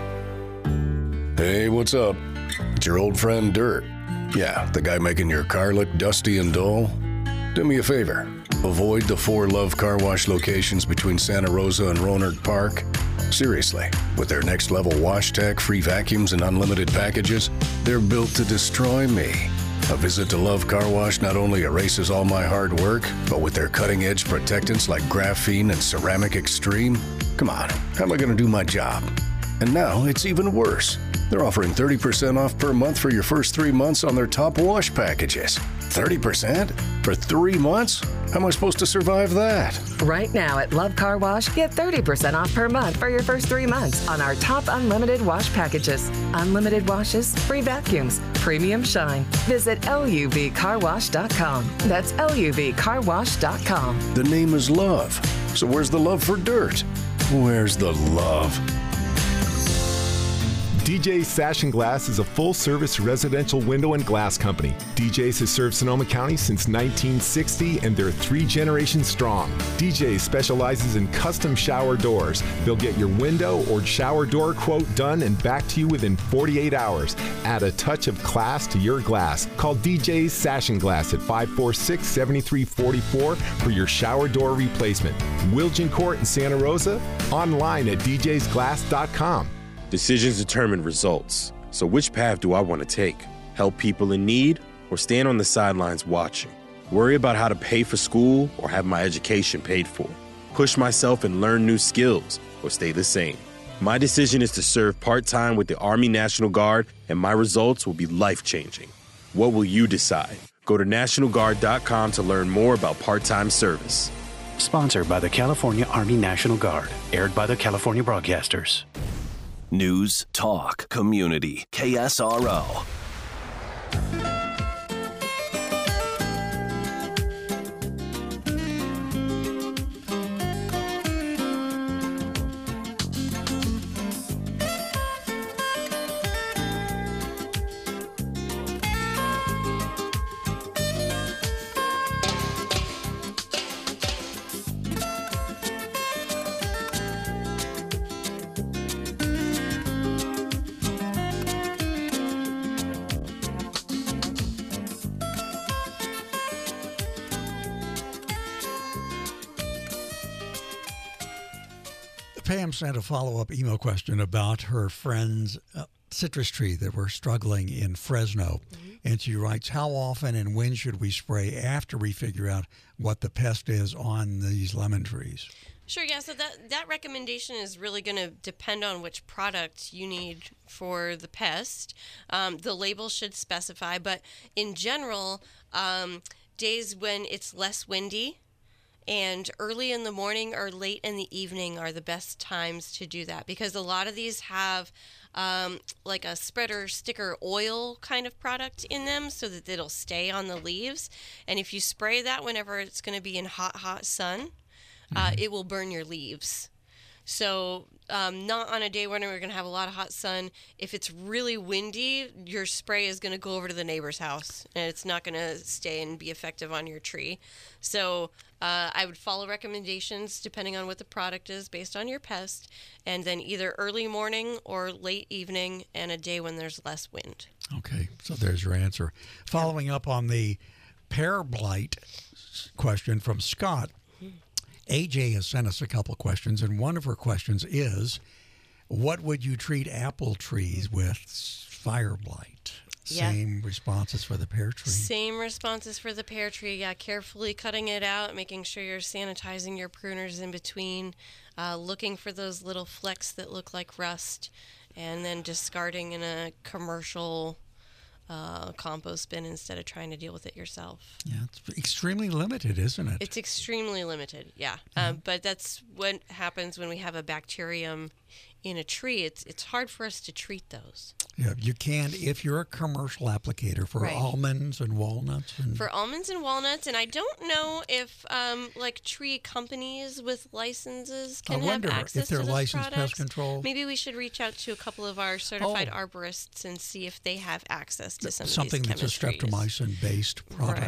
Hey, what's up? It's your old friend Dirt. Yeah, the guy making your car look dusty and dull. Do me a favor. Avoid the 4 Love Car Wash locations between Santa Rosa and Rohnert Park. Seriously, with their next-level wash tech, free vacuums, and unlimited packages, they're built to destroy me. A visit to Love Car Wash not only erases all my hard work, but with their cutting-edge protectants like graphene and ceramic extreme, come on, how am I going to do my job? And now it's even worse. They're offering 30% off per month for your first 3 months on their top wash packages. 30%? For 3 months? How am I supposed to survive that?
Right now at Love Car Wash, get 30% off per month for your first 3 months on our top unlimited wash packages. Unlimited washes, free vacuums, premium shine. Visit LUVcarwash.com. That's LUVcarwash.com.
The name is Love. So where's the love for dirt? Where's the love?
DJ's Sash & Glass is a full-service residential window and glass company. DJ's has served Sonoma County since 1960, and they're 3 generations strong. DJ's specializes in custom shower doors. They'll get your window or shower door quote done and back to you within 48 hours. Add a touch of class to your glass. Call DJ's Sash & Glass at 546-7344 for your shower door replacement. Wilgen Court in Santa Rosa, online at djsglass.com.
Decisions determine results. So which path do I want to take? Help people in need or stand on the sidelines watching? Worry about how to pay for school or have my education paid for? Push myself and learn new skills or stay the same? My decision is to serve part-time with the Army National Guard, and my results will be life-changing. What will you decide? Go to NationalGuard.com to learn more about part-time service.
Sponsored by the California Army National Guard. Aired by the California Broadcasters.
News, talk, community. KSRO.
Pam sent a follow-up email question about her friend's citrus tree that were struggling in Fresno. And she writes, how often and when should we spray after we figure out what the pest is on these lemon trees?
Sure, yeah. So that recommendation is really going to depend on which product you need for the pest. The label should specify, but in general, days when it's less windy and early in the morning or late in the evening are the best times to do that, because a lot of these have like a spreader sticker oil kind of product in them so that it'll stay on the leaves. And if you spray that whenever it's going to be in hot sun, it will burn your leaves. So not on a day when we're going to have a lot of hot sun. If it's really windy, your spray is going to go over to the neighbor's house, and it's not going to stay and be effective on your tree. So I would follow recommendations depending on what the product is based on your pest, and then either early morning or late evening and a day when there's less wind.
Okay, so there's your answer. Following up on the pear blight question from Scott, AJ has sent us a couple questions, and one of her questions is, what would you treat apple trees with fire blight? Same responses for the pear tree.
Same responses for the pear tree. Yeah, carefully cutting it out, making sure you're sanitizing your pruners in between, looking for those little flecks that look like rust, and then discarding in a commercial compost bin instead of trying to deal with it yourself.
Yeah, it's extremely limited, isn't it?
It's extremely limited, yeah. But that's what happens when we have a bacterium in a tree. It's hard for us to treat those.
Yeah, you can if you're a commercial applicator for almonds and walnuts.
For almonds and walnuts, and I don't know if like tree companies with licenses can have access to those
licensed
products.
Pest control.
Maybe we should reach out to a couple of our certified arborists and see if they have access to
something
of these
that's a streptomycin-based product.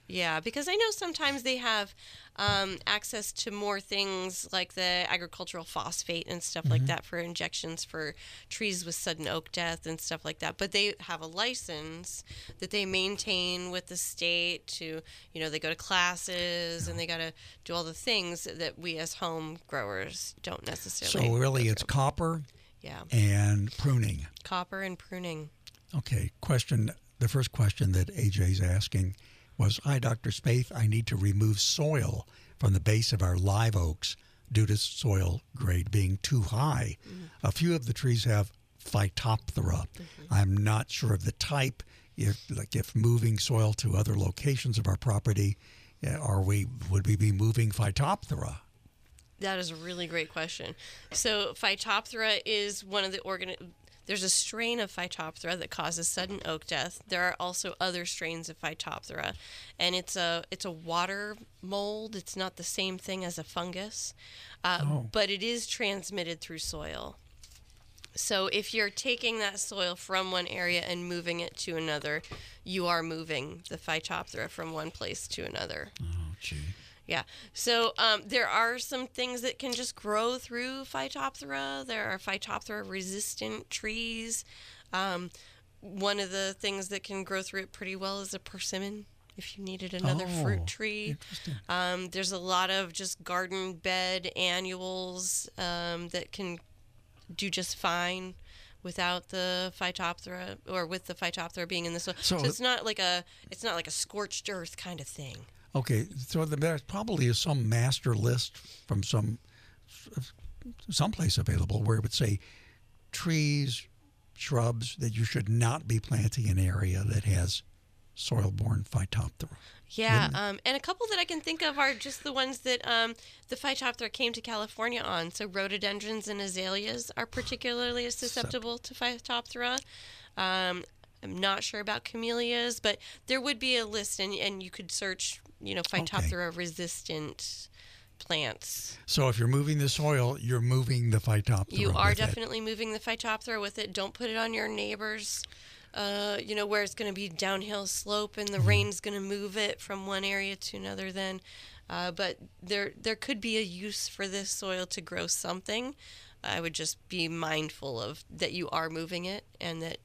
Yeah, because I know sometimes they have access to more things like the agricultural phosphate and stuff like that for injections for trees with sudden oak death and stuff like that. But they have a license that they maintain with the state to, they go to classes and they got to do all the things that we as home growers don't necessarily.
So really it's copper
Yeah.
and pruning.
Copper and pruning.
Okay, the first question that AJ's asking was, hi, Dr. Spaeth, I need to remove soil from the base of our live oaks due to soil grade being too high. A few of the trees have Phytophthora. I'm not sure of the type. If moving soil to other locations of our property, would we be moving Phytophthora?
That is a really great question. So Phytophthora is one of the There's a strain of Phytophthora that causes sudden oak death. There are also other strains of Phytophthora, and it's a water mold. It's not the same thing as a fungus, but it is transmitted through soil. So if you're taking that soil from one area and moving it to another, you are moving the Phytophthora from one place to another.
Oh, gee.
Yeah. So there are some things that can just grow through Phytophthora. There are Phytophthora-resistant trees. One of the things that can grow through it pretty well is a persimmon, if you needed another fruit tree.
Interesting.
There's a lot of just garden bed annuals that can do just fine without the Phytophthora, or with the Phytophthora being in the soil. So it's not like a scorched earth kind of thing.
Okay, so there probably is some master list from someplace available where it would say trees, shrubs that you should not be planting in an area that has soil-borne Phytophthora.
Yeah, and a couple that I can think of are just the ones that the Phytophthora came to California on. So rhododendrons and azaleas are particularly susceptible to Phytophthora. I'm not sure about camellias, but there would be a list, and you could search, Phytophthora-resistant plants.
So if you're moving the soil, you're moving the Phytophthora.
You are definitely moving the Phytophthora with it. Don't put it on your neighbor's, where it's going to be downhill slope and the rain's going to move it from one area to another then. But there could be a use for this soil to grow something. I would just be mindful of that you are moving it, and that,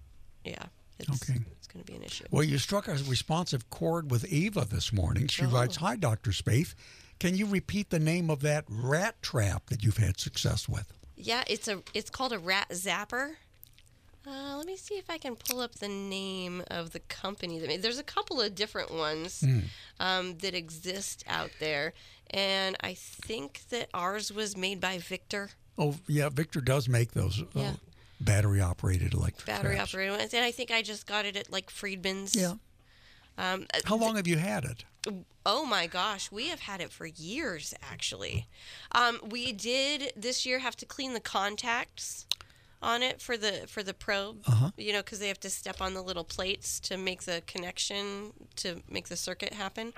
it's going to be an issue.
Well, you struck a responsive chord with Eva this morning. She writes, hi, Dr. Spaeth. Can you repeat the name of that rat trap that you've had success with?
Yeah, it's called a rat zapper. Let me see if I can pull up the name of the company. There's a couple of different ones that exist out there, and I think that ours was made by Victor.
Oh, yeah, Victor does make those battery-operated electric traps.
Battery-operated ones, and I think I just got it at, Friedman's.
Yeah. How long have you had it?
Oh, my gosh. We have had it for years, actually. We did this year have to clean the contacts on it for the probe, because they have to step on the little plates to make the connection, to make the circuit happen.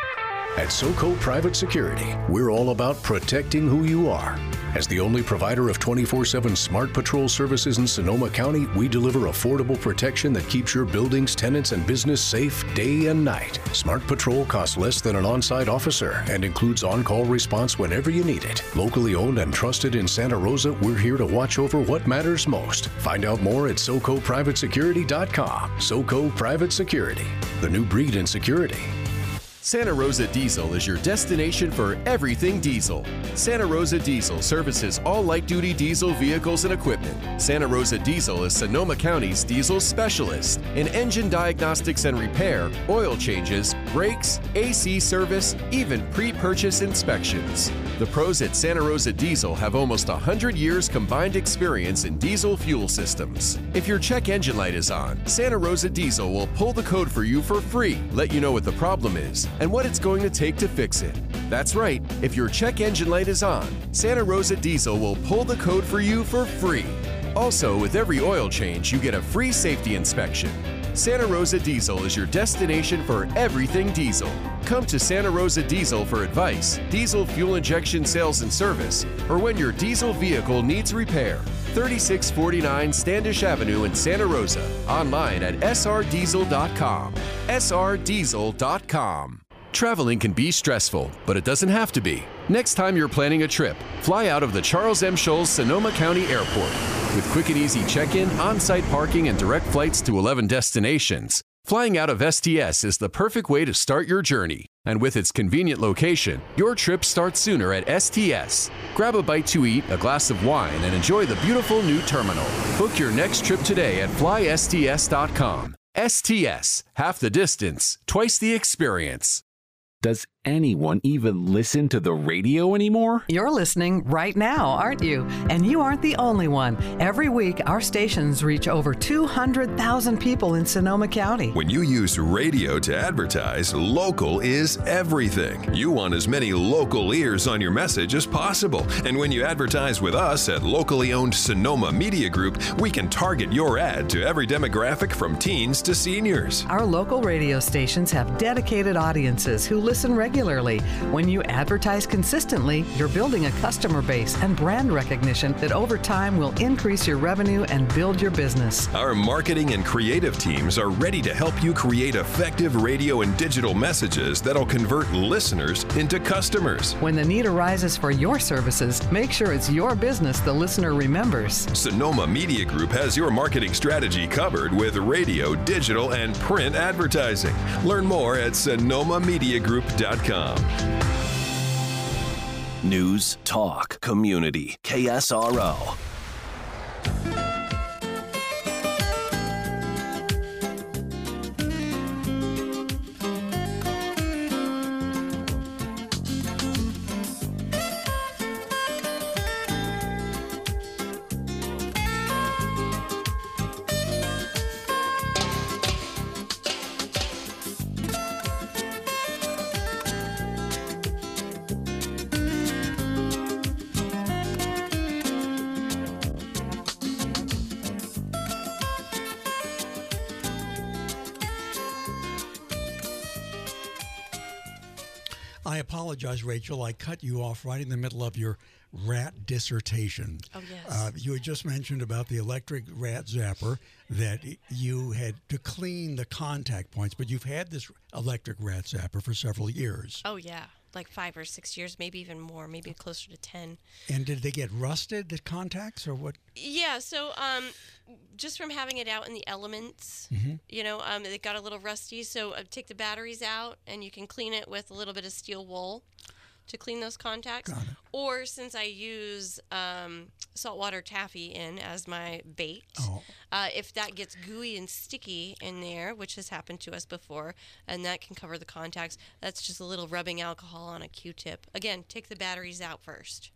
At SoCo Private Security, we're all about protecting who you are. As the only provider of 24/7 Smart Patrol services in Sonoma County, we deliver affordable protection that keeps your buildings, tenants, and business safe day and night. Smart Patrol costs less than an on-site officer and includes on-call response whenever you need it. Locally owned and trusted in Santa Rosa, we're here to watch over what matters most. Find out more at SoCoPrivateSecurity.com. SoCo Private Security, the new breed in security.
Santa Rosa Diesel is your destination for everything diesel. Santa Rosa Diesel services all light-duty diesel vehicles and equipment. Santa Rosa Diesel is Sonoma County's diesel specialist in engine diagnostics and repair, oil changes, brakes, AC service, even pre-purchase inspections. The pros at Santa Rosa Diesel have almost 100 years combined experience in diesel fuel systems. If your check engine light is on, Santa Rosa Diesel will pull the code for you for free, let you know what the problem is, and what it's going to take to fix it. That's right, if your check engine light is on, Santa Rosa Diesel will pull the code for you for free. Also, with every oil change, you get a free safety inspection. Santa Rosa Diesel is your destination for everything diesel. Come to Santa Rosa Diesel for advice, diesel fuel injection sales and service, or when your diesel vehicle needs repair. 3649 Standish Avenue in Santa Rosa. Online at srdiesel.com. srdiesel.com. Traveling can be stressful, but it doesn't have to be. Next time you're planning a trip, fly out of the Charles M. Scholes Sonoma County Airport. With quick and easy check-in, on-site parking, and direct flights to 11 destinations, flying out of STS is the perfect way to start your journey. And with its convenient location, your trip starts sooner at STS. Grab a bite to eat, a glass of wine, and enjoy the beautiful new terminal. Book your next trip today at flysts.com. STS, half the distance, twice the experience.
Does anyone even listen to the radio anymore?
You're listening right now, aren't you? And you aren't the only one. Every week, our stations reach over 200,000 people in Sonoma County.
When you use radio to advertise, local is everything. You want as many local ears on your message as possible. And when you advertise with us at locally owned Sonoma Media Group, we can target your ad to every demographic from teens to seniors.
Our local radio stations have dedicated audiences who listen regularly. When you advertise consistently, you're building a customer base and brand recognition that over time will increase your revenue and build your business.
Our marketing and creative teams are ready to help you create effective radio and digital messages that'll convert listeners into customers.
When the need arises for your services, make sure it's your business the listener remembers.
Sonoma Media Group has your marketing strategy covered with radio, digital, and print advertising. Learn more at sonomamediagroup.com.
News, talk, community. KSRO.
I apologize, Rachel. I cut you off right in the middle of your rat dissertation.
Oh, yes.
You had just mentioned about the electric rat zapper, that you had to clean the contact points, but you've had this electric rat zapper for several years.
Oh, yeah. Like 5 or 6 years, maybe even more, maybe closer to 10.
And did they get rusted, the contacts, or what?
Yeah, so just from having it out in the elements, it got a little rusty. So take the batteries out, and you can clean it with a little bit of steel wool to clean those contacts. Or since I use saltwater taffy in as my bait, if that gets gooey and sticky in there, which has happened to us before, and that can cover the contacts, that's just a little rubbing alcohol on a Q-tip. Again, take the batteries out first.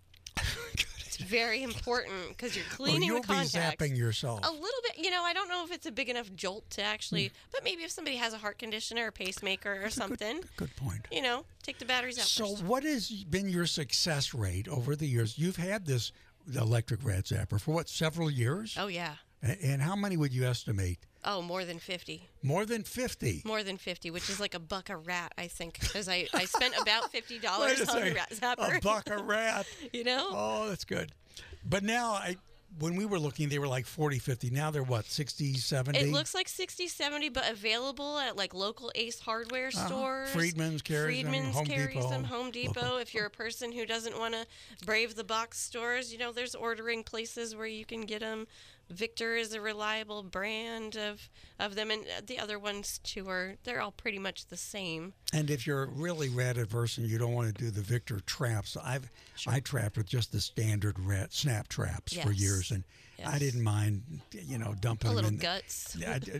It's very important because you're cleaning the contacts.
You'll be zapping yourself.
A little bit. I don't know if it's a big enough jolt to actually, but maybe if somebody has a heart condition or a pacemaker or something.
Good point.
Take the batteries out first.
So what has been your success rate over the years? You've had this electric rat zapper for several years?
Oh, yeah.
And how many would you estimate?
Oh, more than 50.
More than 50?
More than 50, which is like a buck a rat, I think, because I spent about $50 on the rat zapper.
A buck a rat. Oh, that's good. But now, when we were looking, they were like 40, 50. Now they're what, 60, 70?
It looks like 60, 70, but available at like local Ace Hardware stores.
Friedman's carries them,
Home Depot. If you're a person who doesn't want to brave the box stores, there's ordering places where you can get them. Victor is a reliable brand of them, and the other ones too they're all pretty much the same.
And if you're really rat adverse and you don't want to do the Victor traps, I trapped with just the standard rat snap traps for years, and I didn't mind dumping
a
them
little
in.
Guts.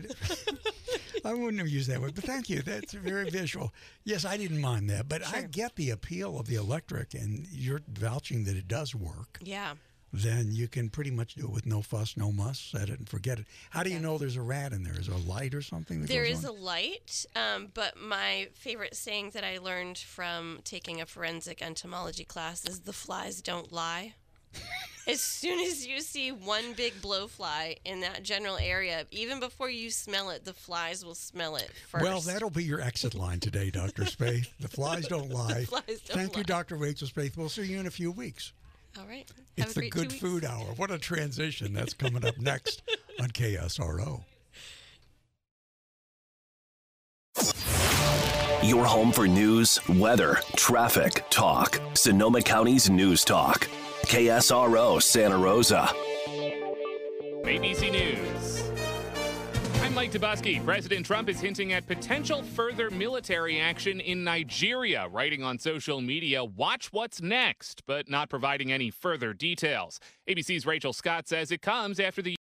I wouldn't have used that word, but thank you. That's very visual. Yes, I didn't mind that, but I get the appeal of the electric, and you're vouching that it does work.
Yeah.
Then you can pretty much do it with no fuss, no muss, set it and forget it. How do you know there's a rat in there? Is there a light or something?
There is a light, but my favorite saying that I learned from taking a forensic entomology class is the flies don't lie. As soon as you see one big blowfly in that general area, even before you smell it, the flies will smell it first.
Well, that'll be your exit line today, Dr. Spaeth. The flies don't lie.
The flies don't
Thank
lie.
you, Dr. Rachel Spaeth. We'll see you in a few weeks.
All right.
It's the Good Food Hour. What a transition. That's coming up next on KSRO.
Your home for news, weather, traffic, talk. Sonoma County's News Talk. KSRO Santa Rosa.
ABC News. I'm Mike Tobuski. President Trump is hinting at potential further military action in Nigeria, writing on social media, "Watch what's next," but not providing any further details. ABC's Rachel Scott says it comes after the